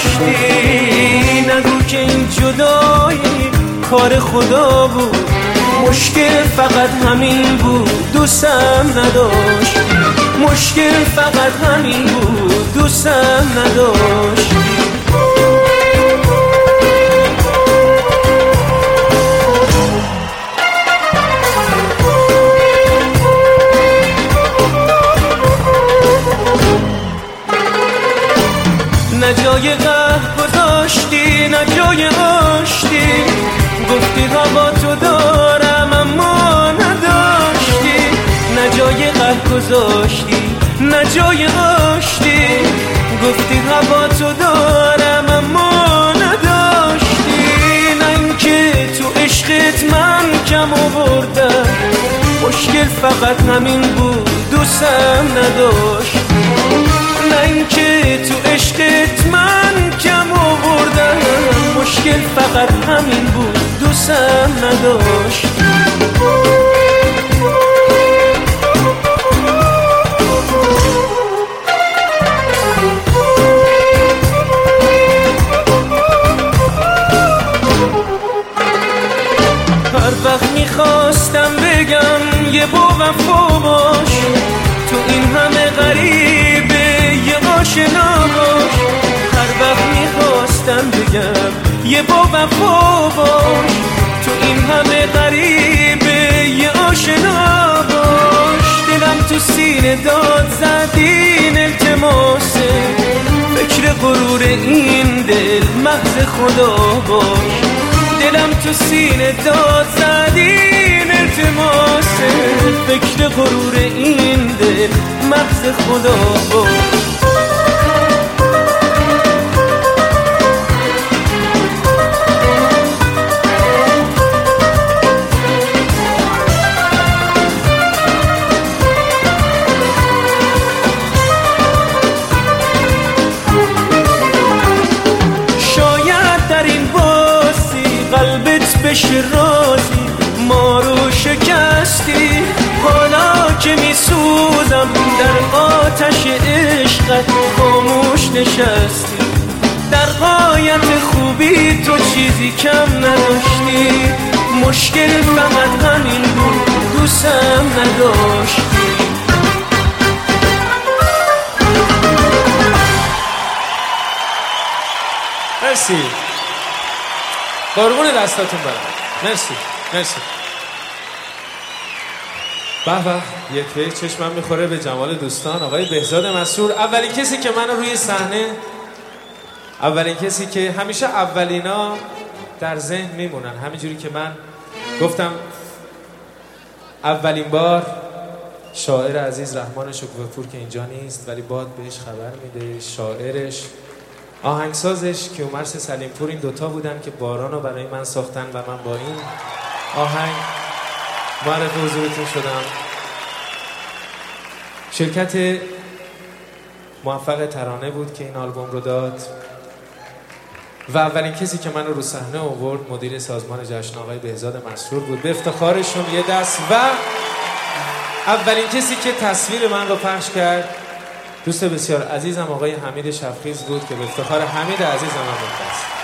نداشتی، نگو که این جدایی کار خدا بود، مشکل فقط همین بود دوستم نداشت، مشکل فقط همین بود دوستم نداشت. نه جای قهر گذاشتی نه جای آشتی، گفتی هوا تو دارم اما نداشتی، نه جای قهر گذاشتی نه جای آشتی، گفتی هوا تو دارم اما نداشتی. نه اینکه تو عشقت من کم آوردم، مشکل فقط همین بود دوستم نداشت، نه اینکه تو عشقت من کم آوردم، مشکل فقط همین بود دوستم نداشت. هر وقت میخواستم بگم یه با وفا باش، تو این همه غریبه یه آشنا باش. هر وقت میخواستم بگم یه با وفا باش، تو این همه غریبه یه آشنا باش. دلم تو سینه داد زد این التماسه، فکر غرور این دل محض خدا باش. دلم تو سینه داد زد این التماسه، فکر غرور این دل محض خدا باش. بشه رازی ما رو شکستی، حالا که میسوزم در آتش عشقت خاموش نشستی. در غایت خوبی تو چیزی کم نداشتی، مشکل فقط همین بود دوستم نداشتی. مرسی، قربون دستاتون برم. مرسی مرسی. به به، یک به چشمم میخوره به جمال دوستان. آقای بهزاد مسرور، اولین کسی که منو روی صحنه، اولین کسی که همیشه اولینا در ذهن میمونن، همینجوری که من گفتم اولین بار شاعر عزیز رحمان شکوفه‌پور که اینجا نیست ولی باد بهش خبر میده، شاعرش آهنگسازش کیومرث سلیمپور، این دوتا بودن که باران رو برای من ساختن و من با این آهنگ معرف حضورتون شدم. شرکت موفق ترانه بود که این آلبوم رو داد و اولین کسی که من رو صحنه آورد مدیر سازمان جشن آقای بهزاد مسرور بود. به افتخارشون یه دست. و اولین کسی که تصویر من رو پخش کرد دوست بسیار عزیزم آقای حمید شفخیز بود که به افتخار حمید عزیزم هم بود.